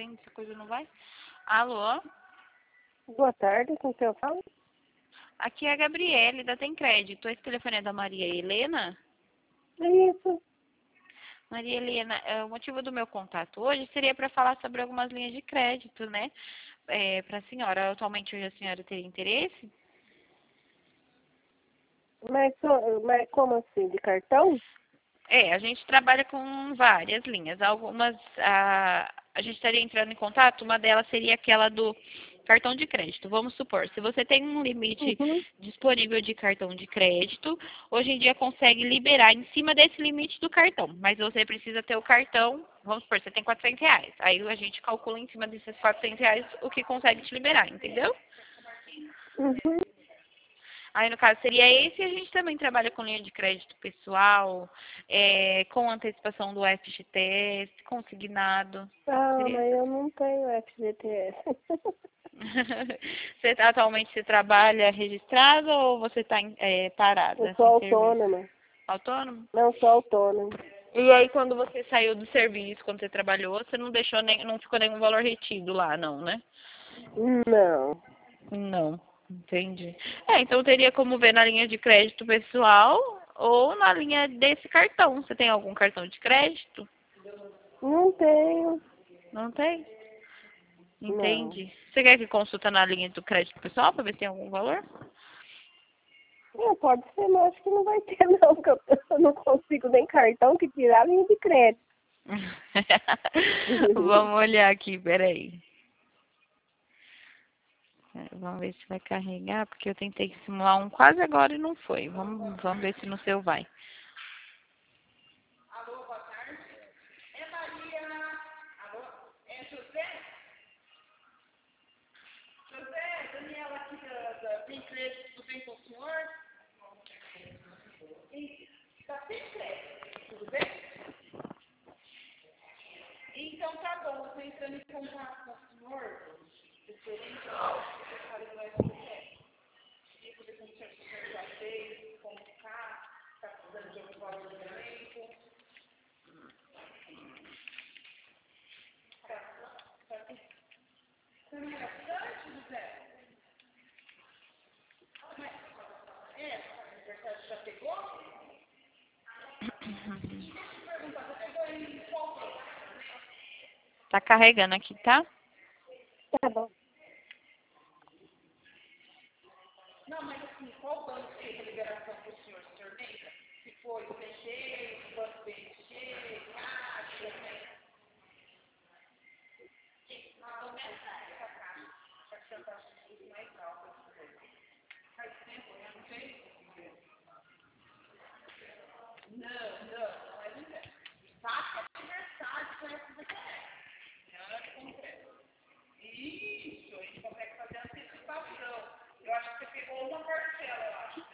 atende, essa coisa não vai. Alô? Boa tarde, com quem eu falo? Aqui é a Gabriele, da Tem Crédito. Esse telefone é da Maria Helena? É isso. Maria Helena, o motivo do meu contato hoje seria para falar sobre algumas linhas de crédito, né? Para a senhora. Atualmente hoje a senhora teria interesse? Mas como assim? De cartão? A gente trabalha com várias linhas. Algumas a gente estaria entrando em contato, uma delas seria aquela do cartão de crédito. Vamos supor, se você tem um limite Uhum. disponível de cartão de crédito, hoje em dia consegue liberar em cima desse limite do cartão, mas você precisa ter o cartão, vamos supor, você tem R$ 400. Aí a gente calcula em cima desses R$ 400 o que consegue te liberar, entendeu? Uhum. Aí, no caso, seria esse. E a gente também trabalha com linha de crédito pessoal, com antecipação do FGTS, consignado. Ah, Seria mas isso. eu não tenho FGTS. Atualmente você trabalha registrado ou você está Eu parada, sou sem serviço? autônoma. Autônomo? Não sou autônoma. E aí, quando você saiu do serviço, quando você trabalhou, você não deixou não ficou nenhum valor retido lá, não, né? Não. Não, entendi. Então teria como ver na linha de crédito pessoal ou na linha desse cartão. Você tem algum cartão de crédito? Não tenho. Não tem? Não. Entendi. Você quer que consulta na linha do crédito pessoal para ver se tem algum valor? Pode ser, mas acho que não vai ter não, porque eu não consigo nem cartão que tirar linha de crédito. Vamos olhar aqui, peraí. Vamos ver se vai carregar, porque eu tentei simular um quase agora e não foi. Vamos ver se no seu vai. Tem crédito, tudo bem com o senhor? Está sem crédito, tudo bem? Então tá bom, estou entrando em contato com o senhor, referente ao secretário do STF. Queria saber como o senhor já fez, como está precisando de algum valor de aumento. Você não é bastante, José? O secretário já pegou? Tá carregando aqui, tá? Tá bom. Não, mas assim, qual banco fez a liberação para o senhor? O senhor lembra? Se foi o BC, o banco BC, Caixa, né? Isso, a gente consegue fazer antecipação. Eu acho que você pegou uma parcela, eu acho.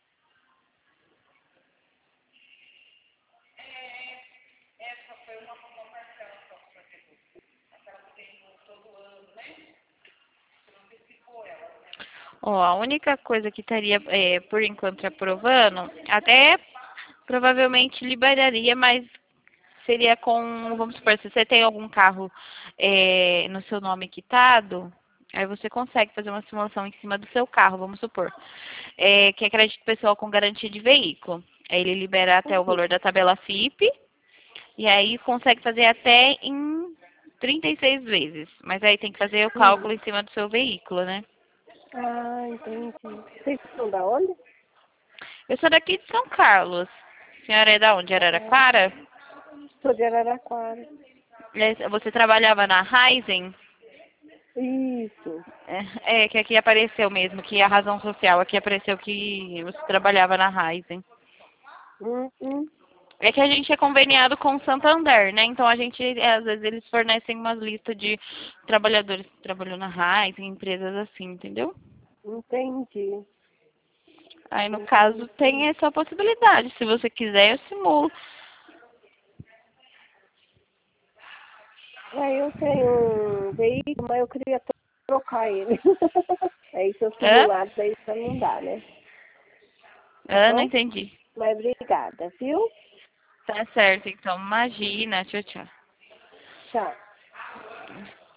Essa foi uma parcela só que você pegou. Aquela que tem todo ano, né? Você não antecipou ela, né? Ó, a única coisa que estaria, por enquanto, aprovando, até provavelmente liberaria, mas seria com, vamos supor, se você tem algum carro no seu nome quitado, aí você consegue fazer uma simulação em cima do seu carro, vamos supor. Que é crédito pessoal com garantia de veículo. Aí ele libera até o valor da tabela FIP, e aí consegue fazer até em 36 vezes. Mas aí tem que fazer o cálculo em cima do seu veículo, né? Ah, entendi. Vocês são da onde? Eu sou daqui de São Carlos. A senhora é da onde? Ah, Araraquara? sou de Araraquara. Você trabalhava na Raizen? Isso. Que aqui apareceu mesmo, que a razão social aqui apareceu que você trabalhava na Raizen. Uhum. É que a gente é conveniado com o Santander, né? Então a gente, às vezes, eles fornecem uma lista de trabalhadores que trabalham na Raizen, empresas assim, entendeu? Entendi. Aí, no caso, Entendi. tem essa possibilidade. Se você quiser, eu simulo. Aí eu tenho um veículo, mas eu queria trocar ele. Aí se eu Hã? simular, daí já não dá, né? Tá Não bom? entendi. Mas obrigada, viu? Tá certo, então. Imagina. Tchau, tchau. Tchau.